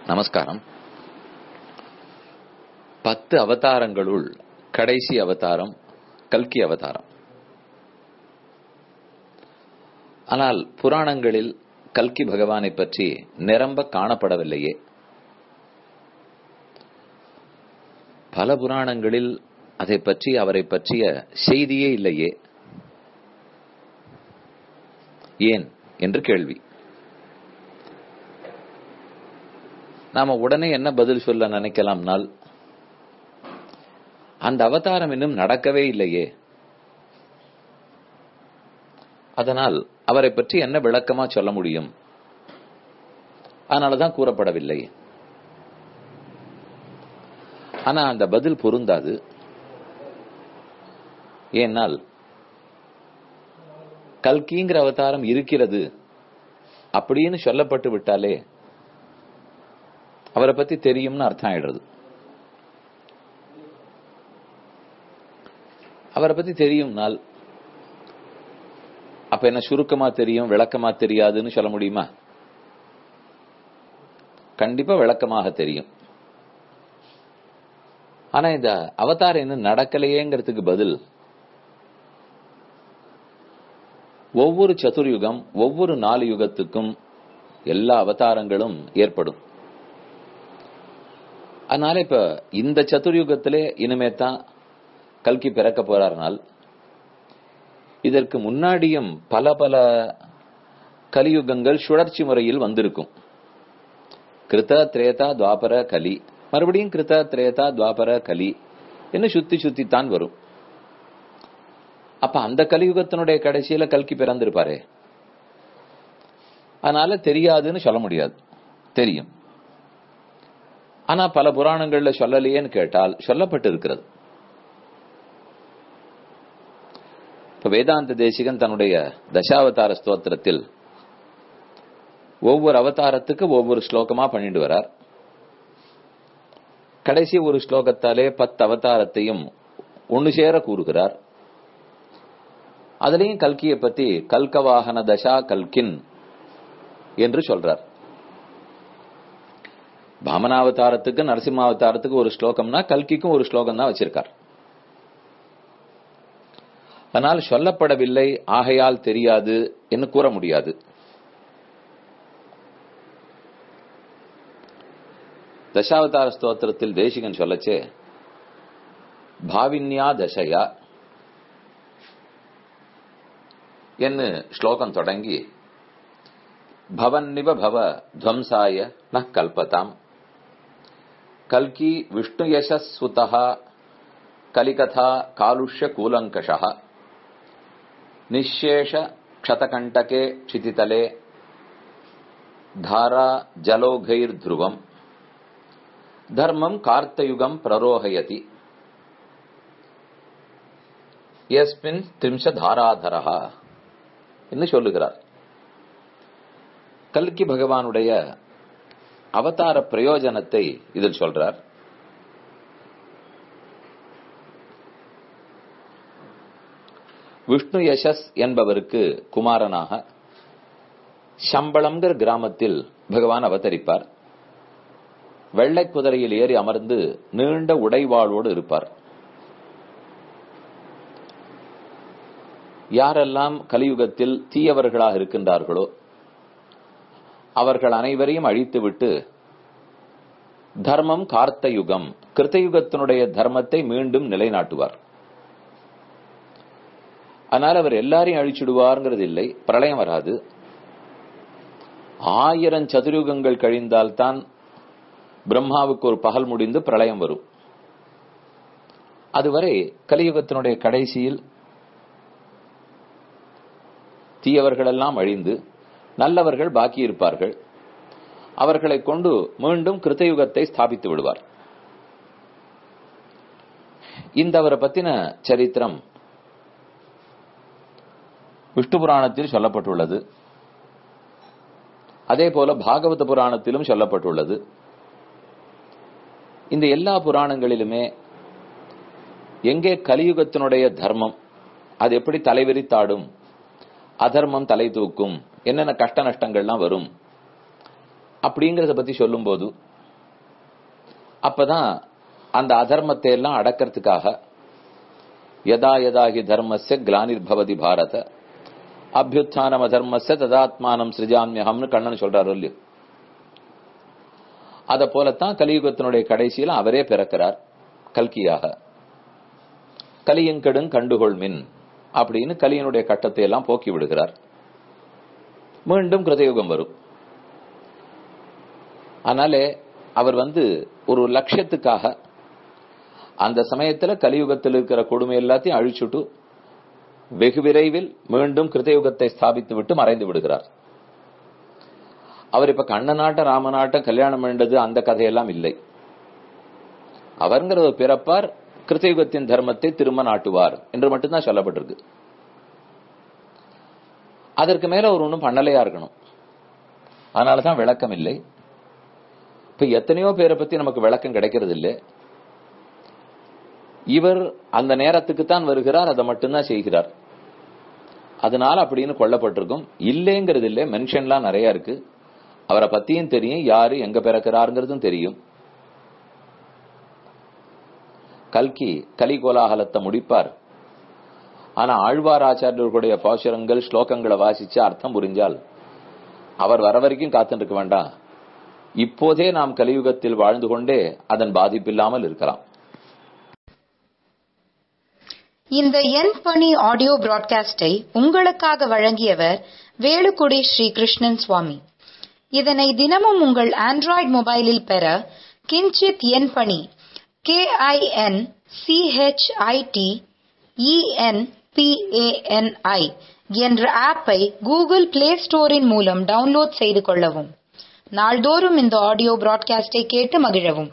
நமஸ்காரம். 10 அவதாரங்களுள் கடைசி அவதாரம் கல்கி அவதாரம். ஆனால் புராணங்களில் கல்கி பகவானை பற்றி நிரம்ப காணப்படவில்லையே. பல புராணங்களில் அதை பற்றி அவரை பற்றிய செய்தியே இல்லையே. ஏன் என்று கேள்வி. நாம உடனே என்ன பதில் சொல்ல நினைக்கலாம்னால், அந்த அவதாரம் இன்னும் நடக்கவே இல்லையே, அதனால் அவரை பற்றி என்ன விளக்கமா சொல்ல முடியும், அதனாலதான் கூறப்படவில்லை. ஆனா அந்த பதில் பொருந்தாது. ஏனால் கல்கிங்கிற அவதாரம் இருக்கிறது அப்படின்னு சொல்லப்பட்டு விட்டாலே அவரை பத்தி தெரியும்னு அர்த்தம் ஆயிடுறது. அவரை பத்தி தெரியும்னால் அப்ப என்ன சுருக்கமா தெரியும் விளக்கமா தெரியாதுன்னு சொல்ல முடியுமா? கண்டிப்பா விளக்கமாக தெரியும். ஆனா இந்த அவதாரம் இன்னும் நடக்கலையேங்கிறதுக்கு பதில், ஒவ்வொரு சதுர்யுகம் ஒவ்வொரு 4 யுகத்துக்கும் எல்லா அவதாரங்களும் ஏற்படும். அதனால இப்ப இந்த சதுர்யுகத்திலே இனிமே தான் கல்கி பிறக்க போறாருனால், இதற்கு முன்னாடியும் பல பல கலியுகங்கள் சுழற்சி முறையில் வந்திருக்கும். கிருத திரேதா துவாபர கலி, மறுபடியும் கிருத திரேதா துவாபர கலி என்ன சுத்தி சுத்தித்தான் வரும். அப்ப அந்த கலியுகத்தினுடைய கடைசியில கல்கி பிறந்திருப்பாரே, அதனால தெரியாதுன்னு சொல்ல முடியாது, தெரியும். ஆனா பல புராணங்கள்ல சொல்லலையேன்னு கேட்டால் சொல்லப்பட்டு இருக்கிறது. இப்ப வேதாந்த தேசிகன் தன்னுடைய தசாவதார ஸ்தோத்திரத்தில் ஒவ்வொரு அவதாரத்துக்கு ஒவ்வொரு ஸ்லோகமா பண்ணிட்டு வரார். கடைசி ஒரு ஸ்லோகத்தாலே 10 அவதாரத்தையும் ஒன்னு சேர கூறுகிறார். அதுலயும் கல்கியை பத்தி கல்கவாகன தசா கல்கின் என்று சொல்றார். பாமனாவதாரத்துக்கு நரசிம்மாவதாரத்துக்கு ஒரு ஸ்லோகம்னா கல்கிக்கும் ஒரு ஸ்லோகம் தான் வச்சிருக்கார். ஆனால் சொல்லப்படவில்லை, ஆகையால் தெரியாது என்று கூற முடியாது. தசாவதார ஸ்தோத்திரத்தில் தேசிகன் சொல்லச்சே, பாவின்யா தசையா என்று ஸ்லோகம் தொடங்கி, பவன்னிவ பவ துவம்சாய ந கல்பதாம் கல்கி விஷ்ணு யசஸ்வதஹ கலிகதா காலுஷ்ய கூலங்கஷஹ நிஷேஷ க்ஷதகண்டகே க்ஷிதிதலே தாரா ஜலோகைர் த்ருவம் தர்மம் கார்த்தயுகம் பிரரோஹயதி யஸ்மின் திரிம்ஷ தாராதரஹ என்று சொல்லுகிறார். கல்கி பகவானுடைய அவதார பிரயோஜனத்தை இதில் சொல்றார். விஷ்ணு யசஸ் என்பவருக்கு குமாரனாக சம்பளம்ங்கிற கிராமத்தில் பகவான் அவதரிப்பார். வெள்ளை குதிரையில் ஏறி அமர்ந்து நீண்ட உடைவாளோடு இருப்பார். யாரெல்லாம் கலியுகத்தில் தீயவர்களாக இருக்கின்றார்களோ அவர்கள் அனைவரையும் அழித்துவிட்டு தர்மம் கார்த்தயுகம் கிருத்தயுகத்தினுடைய தர்மத்தை மீண்டும் நிலைநாட்டுவார். ஆனால் அவர் எல்லாரையும் அழிச்சுடுவார்ங்கிறது இல்லை, பிரளயம் வராது. 1000 சதுர்யுகங்கள் கழிந்தால்தான் பிரம்மாவுக்கு ஒரு பகல் முடிந்து பிரளயம் வரும். அதுவரை கலியுகத்தினுடைய கடைசியில் தீயவர்கள் எல்லாம் அழிந்து நல்லவர்கள் பாக்கி இருப்பார்கள். அவர்களை கொண்டு மீண்டும் கிருத்தயுகத்தை ஸ்தாபித்து விடுவார். இந்த அவரை பத்தின சரித்திரம் விஷ்ணு புராணத்தில் சொல்லப்பட்டுள்ளது. அதே போல பாகவத புராணத்திலும் சொல்லப்பட்டுள்ளது. இந்த எல்லா புராணங்களிலுமே எங்கே கலியுகத்தினுடைய தர்மம் அது எப்படி தலைவிரித்தாடும், அதர்மம் தலை தூக்கும், என்னென்ன கஷ்ட நஷ்டங்கள்லாம் வரும் அப்படிங்கறத பத்தி சொல்லும் போது அப்பதான் அந்த அதர்மத்தை எல்லாம் அடக்கிறதுக்காக யதா யதாகி தர்மஸ்ய கிளானிர்பவதி பாரத அபியுத்தானம் அதர்மஸ்ய ததாத்மானம் சிருஜாமியகம்னு கண்ணன் சொல்றாரு இல்லையோ, அத போலத்தான் கலியுகத்தினுடைய கடைசியில் அவரே பிறக்கிறார் கல்கியாக. கலியங்கெடுங் கண்டுகொள் மின் அப்படின்னு கலியனுடைய கட்டத்தை எல்லாம் போக்கி விடுகிறார். மீண்டும் கிருதயுகம் வரும். அதனாலே அவர் ஒரு லட்சியத்துக்காக அந்த சமயத்துல கலியுகத்தில் இருக்கிற கொடுமை எல்லாத்தையும் அழிச்சுட்டு வெகு விரைவில் மீண்டும் கிருதயுகத்தை ஸ்தாபித்து விட்டு மறைந்து விடுகிறார். அவர் இப்ப கண்ணநாட்ட ராமநாட்டம் கல்யாணம் வேண்டது அந்த கதையெல்லாம் இல்லை. அவர்ங்கிற பிறப்பார், கிருதயுகத்தின் தர்மத்தை திரும்ப நாட்டுவார் என்று மட்டும்தான் சொல்லப்பட்டிருக்கு. அதற்கு மேல அவர் ஒன்றும் பண்ணலையா இருக்கணும். அதனாலதான் விளக்கம் இல்லை. இப்ப எத்தனையோ பேரை பத்தி நமக்கு விளக்கம் கிடைக்கிறது இல்லை. இவர் அந்த நேரத்துக்கு தான் வருகிறார், அதை மட்டும்தான் செய்கிறார். அதனால அப்படின்னு கொல்லப்பட்டிருக்கும். இல்லைங்கிறது இல்லை, மென்ஷன்லாம் நிறைய இருக்கு. அவரை பத்தியும் தெரியும், யாரு எங்க பிறக்கிறாருங்கிறதும் தெரியும். கல்கி கலி கோலாகலத்தை முடிப்பார். ஆனா ஆழ்வார் ஆச்சாரியர்களுடைய பாசுரங்கள் ஸ்லோகங்களை வாசிச்சு அர்த்தம் புரிஞ்சால் அவர் வர வரைக்கும் காத்துட்டு இருக்க வேண்டாம். இப்போதே நாம் கலியுகத்தில் வாழ்ந்து கொண்டே அதன் பாதிப்பில்லாமல் இருக்கலாம். இந்த என் பணி ஆடியோ பிராட்காஸ்டை உங்களுக்காக வழங்கியவர் வேலுக்குடி ஸ்ரீ கிருஷ்ணன் சுவாமி. இதனை தினமும் உங்கள் ஆண்ட்ராய்டு மொபைலில் பெற கிஞ்சித் என் பணி KINCHITENPANI என்ற ஆப்பை கூகுள் பிளே ஸ்டோரின் மூலம் டவுன்லோட் செய்து கொள்ளவும். நாள்தோறும் இந்த ஆடியோ பிராட்காஸ்டை கேட்டு மகிழவும்.